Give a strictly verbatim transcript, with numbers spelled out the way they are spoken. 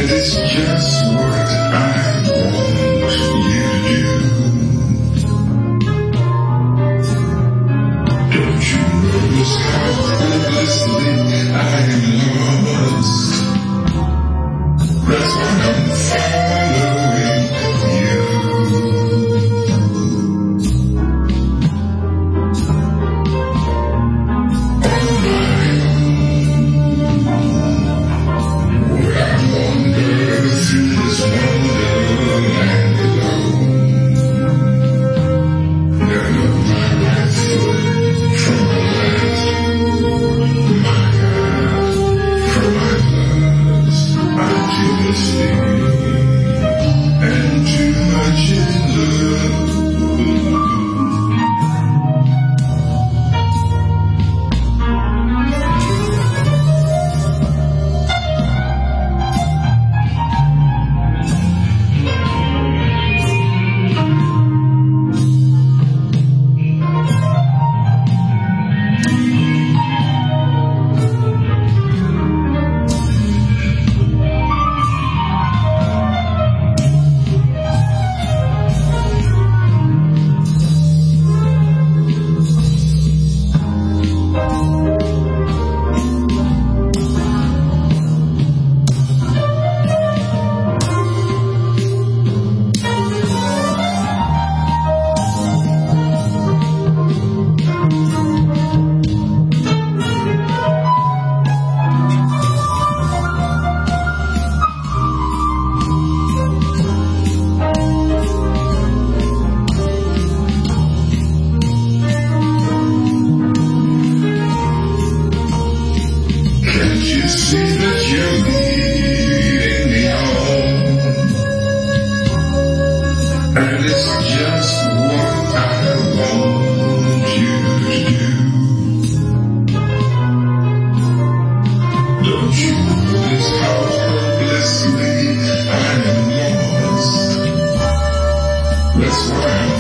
And it's just what I want you to do. Don't you notice how hopelessly I am lost? That's why I'm following you. On my own, where I wander through this wonderland alone. Never look my right foot from my left, my half from my loves. I'm too asleep and too much in love. You see that you're leading me on, and it's just what I want you to do. Don't you notice how hopelessly I am lost? That's why I'm